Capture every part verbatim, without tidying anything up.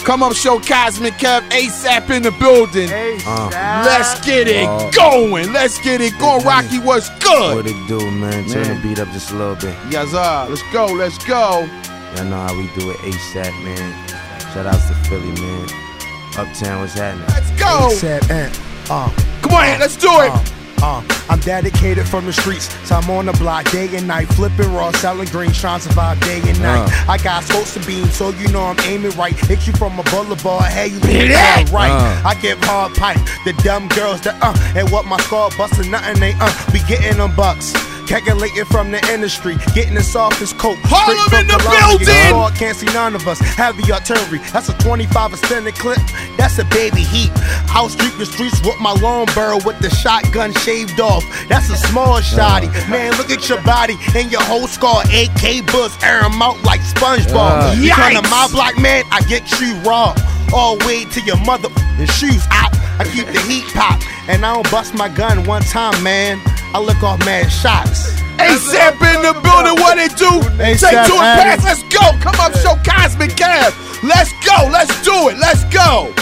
Come up, show Cosmic Kev, ASAP in the building. Uh, Let's get it uh, going. Let's get it going. Rocky, what's good? What it do, man? Turn Man. the beat up just a little bit. Yes, sir. Let's go. Let's go. Y'all know how we do it, ASAP, man. Shout outs to Philly, man. Uptown, what's happening? Let's go. Said, and, uh, Come on, let's do it. uh, uh, I'm dedicated from the streets, so I'm on the block day and night, flipping raw, selling green, trying to survive day and night. Uh. I got scopes and beams, so you know I'm aiming right. Hit you from a boulevard, hey, you Hit leave it. it right. Uh. I give hard pipe, the dumb girls, the uh, and what my scar bustin' nothing, they uh, be getting them bucks. Calculating from the industry, getting as soft as coke. Harlem Straight from in the Colombia, building. Lord can't see none of us. Heavy artillery, that's a twenty-five extended clip. That's a baby heat. I'll streak the streets with my long barrel with the shotgun shaved off. That's a small shotty. Man, look at your body and your whole scar. A K buzz, air 'em out like SpongeBob. Uh, You come to yikes. my block, man, I get you raw. All way to your mother and shoes out. I keep the heat pop, and I don't bust my gun one time, man. I look off mad shots. ASAP in the building. What it do? Take two A$AP and pass. Addy. Let's go. Come up, show Cosmic Kev. Let's go. Let's do it. Let's go.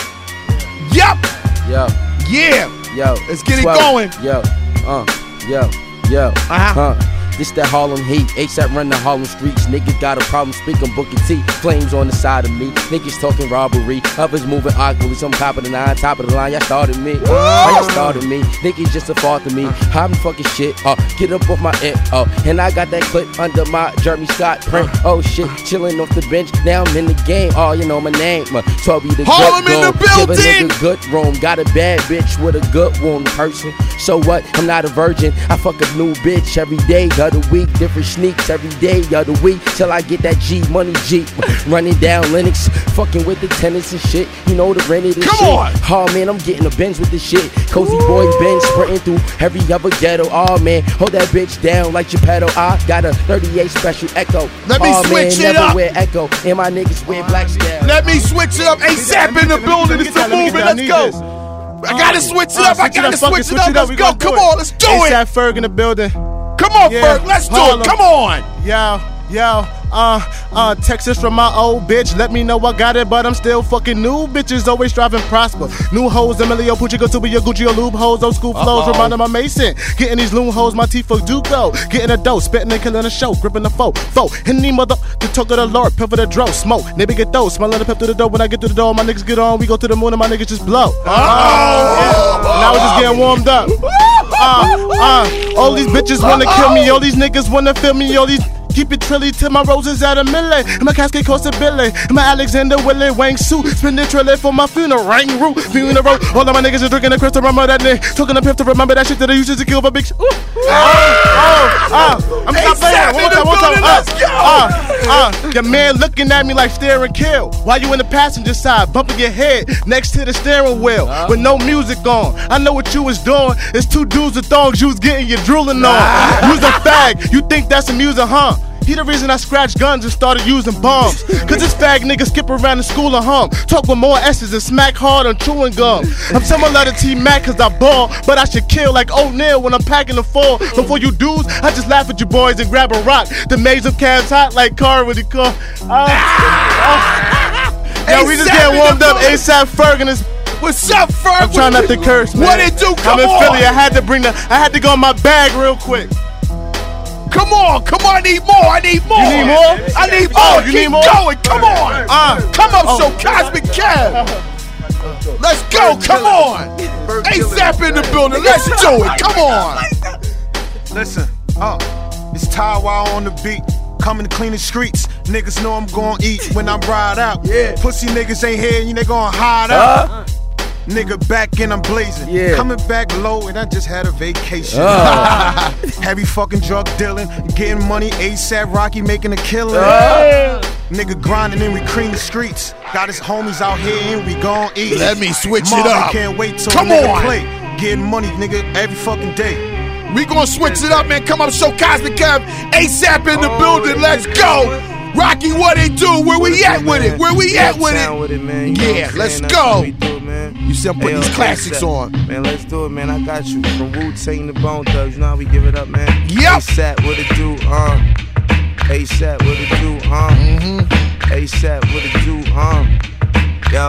Yup. Yo, Yeah. yo. Let's get it twelve. going. Yo, uh, yo, yo. Uh-huh. Huh. This that Harlem heat, ASAP run the Harlem streets. Niggas got a problem speaking Booker T. Flames on the side of me. Niggas talking robbery. Others moving awkwardly. Some top of the line, top of the line. Y'all started me. Uh, y'all started me. Niggas just a fault to me. I'm fucking shit. Uh, get up off my end. Uh, and I got that clip under my Jeremy Scott print. Oh shit, chilling off the bench. Now I'm in the game. Oh, you know my name. Uh, twelve the Harlem good in the goon. Give a building. nigga good room. Got a bad bitch with a good one person. So what? I'm not a virgin. I fuck a new bitch every day of the week. Different sneaks every day of the week. Till I get that G money Jeep. Running down Linux. Fucking with the tenants and shit. You know the rent of this Come shit. on. Oh man, I'm getting a Benz with this shit. Cozy boy Ben sprinting through every other ghetto. Oh man, hold that bitch down like Geppetto. I got a thirty-eight special Echo. Let me oh, switch man, it never up. wear Echo. And my niggas wear black scale. Let me switch it up. ASAP in the building. It's the movement. Let's go. I gotta switch it up. I gotta switch it up. Let's go. Come on. Let's do it. ASAP Ferg in the building. Come on, Yeah. Ferg. Let's do Harlem. it. Come on. Yo, yo, uh, uh, Texas from my old bitch. Let me know I got it, but I'm still fucking new bitches. Always striving prosper. New hoes, Emilio Pucci, go to be your Gucci or lube hoes. Old school flows, Uh-oh. reminding my Mason. Getting these loon hoes, my teeth for Duco. Getting a dough, spitting and killing a show. Gripping the foe, foe. Hitting the mother, the talk of the Lord. Pimp for the dro, smoke. Nigga get those. Smelling the pimp through the door. When I get through the door, my niggas get on. We go to the moon and my niggas just blow. Oh. Yeah. Now we're just getting warmed up. Uh, uh, all these bitches wanna kill me, all these niggas wanna feel me, all these keep it trilly till my roses at a milli. And my casket cost a billy. And my Alexander Willie Wang suit. Spend the trilly for my funeral. Ring root. Funeral. All of my niggas is drinking the crystal. Remember that nigga. Talking to pimp to remember that shit that I used to kill for big shit. Ooh. Oh, oh, oh. I'm stop playing. One more time, one more time. Let's go. Uh, uh, your man looking at me like stare and kill. While you in the passenger side, bumping your head next to the steering wheel with no music on. I know what you was doing. It's two dudes with thongs you was getting your drooling on. You's a fag. You think that's amusing, huh? He the reason I scratched guns and started using bombs. Cause this fag nigga skip around the school and hum. Talk with more S's and smack hard on chewing gum. I'm similar to T-Mac cause I ball, but I should kill like O'Neal when I'm packing the fall. Before you dudes, I just laugh at you boys and grab a rock. The maze of calves hot like car when he call. Uh, uh. Yo, we just getting warmed up. ASAP Ferg and his. What's up, Ferg? I'm trying not to curse, man. What it do? Come I'm in on. Philly. I had to bring the. I had to go in my bag real quick. Come on, come on, I need more, I need more. You need more? I need more. Oh, you Keep need more? going, come on. Uh, come up, oh. show Cosmic Kev. Let's go, come on. ASAP in the building, let's do it, come on. Listen, uh, it's Ty Wild on the beat. Coming to clean the streets. Niggas know I'm gon' eat when I'm ride out. Yeah. Pussy niggas ain't here, you they gon' hide out. Uh, Nigga back and I'm blazing. Yeah. Coming back low and I just had a vacation. Uh. Heavy fucking drug dealing, getting money ASAP Rocky making a killing. Uh. Nigga grinding and we clean the streets. Got his homies out here and we gon' eat. Let me switch it Marvin up. can't wait till Come a nigga on. play. Getting money, nigga, every fucking day. We gonna switch it up, man. Come up, show Cosmic Kev. ASAP in the building, let's go. Rocky, what it do? Where we at with it? Where we at with Uptown it? with it, man. You know Yeah, what I'm let's saying? That's go. what we do, man. You see I'm putting Hey, these yo, classics ASAP. on. Man, let's do it, man. I got you. From Wu-Tang to Bone Thugs. You know how we give it up, man. Yep. ASAP, what it do, uh. ASAP, what it do, uh. Mm-hmm. ASAP, what it do, uh. Yo,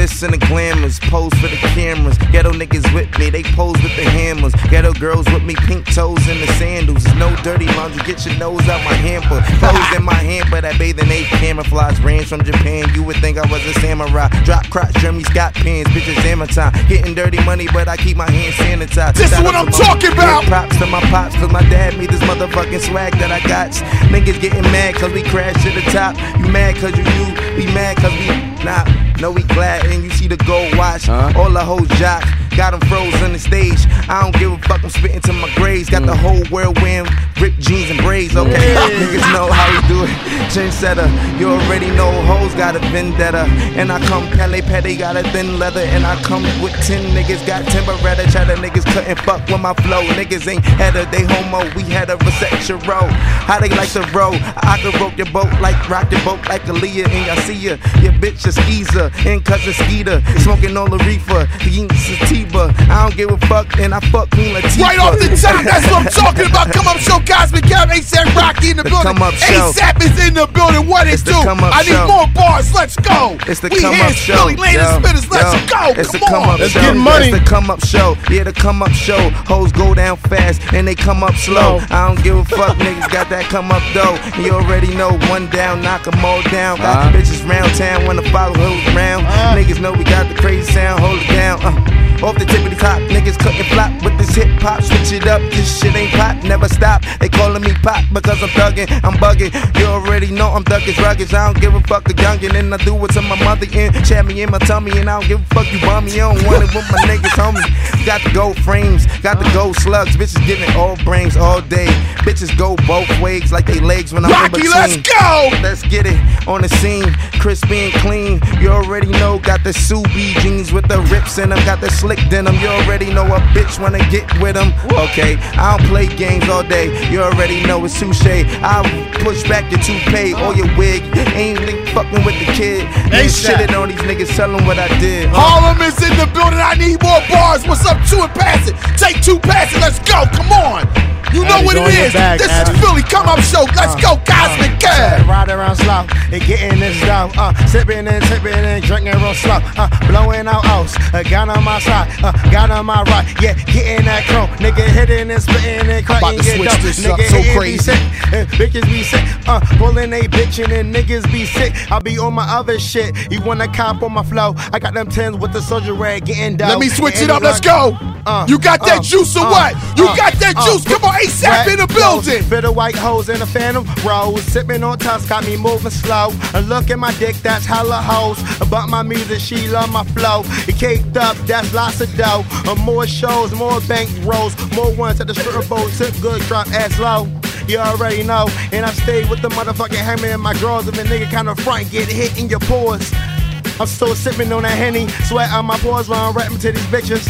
glitz and the glamours, pose for the cameras. Ghetto niggas with me, they pose with the hammers. Ghetto girls with me, pink toes in the sandals. There's no dirty laundry, get your nose out my hamper. Clothes in my hamper, that bathing ape camouflage. Brands from Japan, you would think I was a samurai. Drop crotch, Jeremy Scott pants, bitches hammer time. Getting dirty money, but I keep my hands sanitized. This is what I'm talking about. Props to my pops, cause my dad made this motherfucking swag that I got. Niggas getting mad cause we crashed to the top. You mad cause you you, we mad cause we not. No, we glad and you see the gold watch. Huh? All the hoes jock, got them froze on the stage. I don't give a fuck, I'm spitting to my grades. Got mm. the whole world wearing ripped jeans and braids, okay? Yeah. Niggas know how we do it. Trendsetter, you already know hoes got a vendetta. And I come Pele Pele, got a thin leather. And I come with ten niggas, got Timberetta. Cheddar niggas couldn't fuck with my flow. Niggas ain't header, they homo, we had a reception row. How they like to roll? I could rope your boat like rock your boat like Aaliyah. And y'all see ya, your bitch is Skeezer. And cousin Skeeter, smoking all the reefer. He sativa. I don't give a fuck, and I fuck Queen Latifah. Right off the top, that's what I'm talking about. Come up show, Cosmic Kev, ASAP Rocky in the, the building. ASAP is in the building. What it do? I need show. more bars. Let's go. It's the we come up show. Philly Landon Spitters. Let's yo. go. It's come the come on. up Let's show. get money. It's the come up show. Yeah, the come up show. Hoes go down fast and they come up slow. I don't give a fuck. Niggas got that come up though. You already know one down, knock them all down. Got uh-huh. the bitches round town, wanna follow hoes around. Uh-huh. Niggas know we got the crazy sound. Hold it down. Uh. Off the tip of the top, niggas couldn't flop with this hip hop. Switch it up, this shit ain't pop, never stop. They calling me pop because I'm thuggin', I'm bugging. You already know I'm thuggin', rugged. I don't give a fuck a youngin', and I do it to my mother in. Chat me in my tummy, and I don't give a fuck you bum me. I don't want it with my niggas, homie. Got the gold frames, got the gold slugs. Bitches giving all brains all day. Bitches go both ways like they legs when I'm Rocky, in between. let's go! Let's get it on the scene, crispy and clean. You already know, got the Subi jeans with the rips in them, got the slick denim. You already know a bitch wanna get with them. Okay, I don't play games all day. You already know it's touche. I'll push back your toupee or your wig. Ain't nigga fucking with the kid. Ain't shitting on these niggas, tell them what I did. Uh. Harlem is in the building. I need more bars. What's up? Two and pass it. Take two, pass it. Let's go. Come on. You know Addy, what it is. Back, this Addy. is Philly Come Up Show. Let's uh, go, Cosmic Kev. Uh, ride around slow and getting this dough. Uh, sipping and tipping and drinking real slow. Uh, blowing out O's. Uh, got on my side. Uh, got on my right. Yeah, getting that chrome. Nigga hitting and spitting and cutting. About to switch this nigga up so crazy. Be sick. Uh, bitches be sick. Uh, pulling they bitchin' and niggas be sick. I be on my other shit. You wanna cop on my flow? I got them tens with the soldier rag getting dough. Let me switch it up. Let's go. Uh, you got that uh, juice or uh, what? You uh, got that uh, juice. Come on, ASAP in the building. Bit of white hoes in a phantom rose. Sipping on tops got me moving slow. And look at my dick, that's hella hoes. About my music, she love my flow. It caked up, that's lots of dough. Uh, more shows, more bank rolls. More ones at the strip boat. Tip good, drop ass low. You already know. And I stay with the motherfucking hammer and my girls. If a nigga kinda front, get hit in your pores. I'm still sipping on that Henny. Sweat on my pores while I'm rapping to these bitches.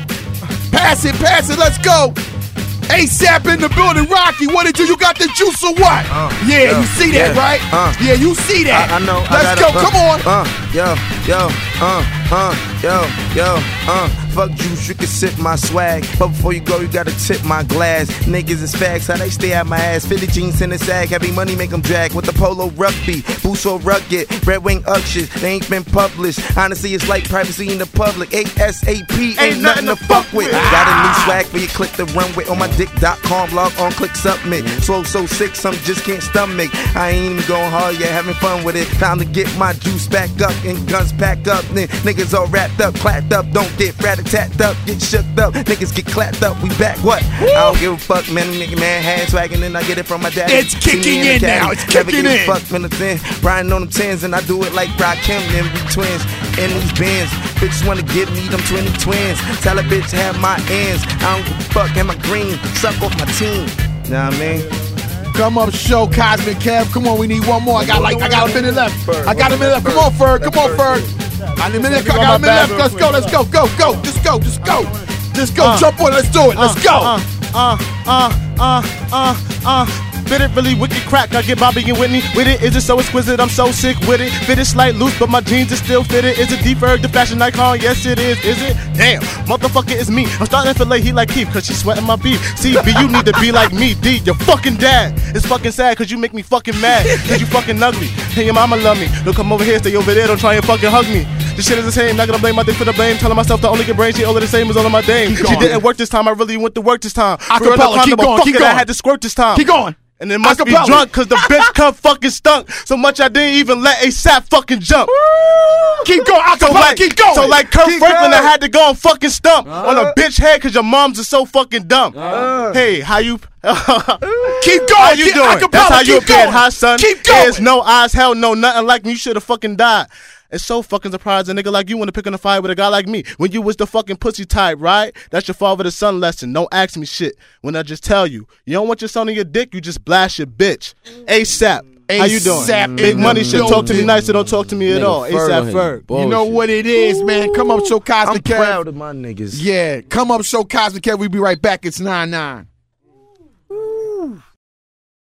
Pass it, pass it, let's go. ASAP in the building. Rocky, what did you? You got the juice or what? Uh, yeah, yo, you see that, yeah, right? Uh, yeah, you see that. I, I know. Let's I go, uh, come on. Uh, yo, yo, uh, uh, yo, yo, uh. Fuck juice, you can sip my swag. But before you go, you gotta tip my glass. Niggas is fags, how they stay out my ass. Fitted jeans in the sag, heavy money make them drag. With the polo rugby, boots so rugged. Red wing up shit, they ain't been published. Honestly, it's like privacy in the public. ASAP ain't, ain't nothing to fuck with. Ah. Got a new swag for you, click the run with. On my dick dot com, log on, click submit. Slow, so sick, some just can't stomach. I ain't even going hard yet, having fun with it. Time to get my juice back up and guns pack up. Then niggas all wrapped up, clapped up, don't get rat-a-tat up, get shook up. Niggas get clapped up, we back, what? Woo. I don't give a fuck, man, nigga, man, hand swagging and I get it from my daddy. It's kicking in, in now, it's Never kicking give in. a fuck, man, the ten. Riding on them tens and I do it like Rakim and we twins. In these bands, bitches wanna give me them twenty twins. Tell a bitch have my ends. I don't give a fuck, have my green, suck off my team. Know what I mean? Come up, show Cosmic Kev. Come on, we need one more. I got like I got a minute left. I got a minute left. Come on, Ferg. Come on, Ferg. I need a minute. I got a minute left. Let's go. Let's go. Go. Go. Just go. Just go. Just go. Jump on. Let's do it. Let's go. Uh, uh, uh, uh, uh, uh. Fit it really wicked crack, I get Bobby and Whitney with it. Is it so exquisite? I'm so sick with it. Fit it slight loose, but my jeans is still fitted. Is it D-Ferg, the fashion icon? Yes, it is. Is it? Damn, motherfucker, it's me. I'm starting to feel like he like Keith, cause she's sweating my beef. C B, you need to be like me. D, your fucking dad. It's fucking sad, cause you make me fucking mad. Cause you fucking ugly. And your mama love me. Don't come over here, stay over there, don't try and fucking hug me. This shit is the same. Not gonna blame my dick for the blame. Telling myself to only get brains. She all of the same as all of my dame. She going. didn't work this time. I really went to work this time. Acapella, keep going, keep it, going. I had to squirt this time. Keep going. And it must Acapella. be drunk cause the bitch come fucking stunk. So much I didn't even let ASAP fucking jump. Keep going, acapella, So like, keep going. so like Kurt Keep Franklin, I going. had to go and fucking stump on a bitch head cause your moms are so fucking dumb. Uh. Hey, how you? Keep going. How you keep, doing? acapella, That's how you keep appeared, going. huh, son? Keep going. There's no eyes, hell no, nothing like me. You should have fucking died. It's so fucking surprising, a nigga like you want to pick on a fight with a guy like me when you was the fucking pussy type, right? That's your father to son lesson. Don't ask me shit when I just tell you. You don't want your son on your dick, you just blast your bitch. ASAP. How you doing? ASAP Big in money the shit. Talk to me building. nice or don't talk to me at Nigga, all. Ferg ASAP on Ferg. him. You know what it is, man. Come up, show Cosmic I'm Kev. proud of my niggas. Yeah, come up, show Cosmic Kev. We be right back. It's nine nine.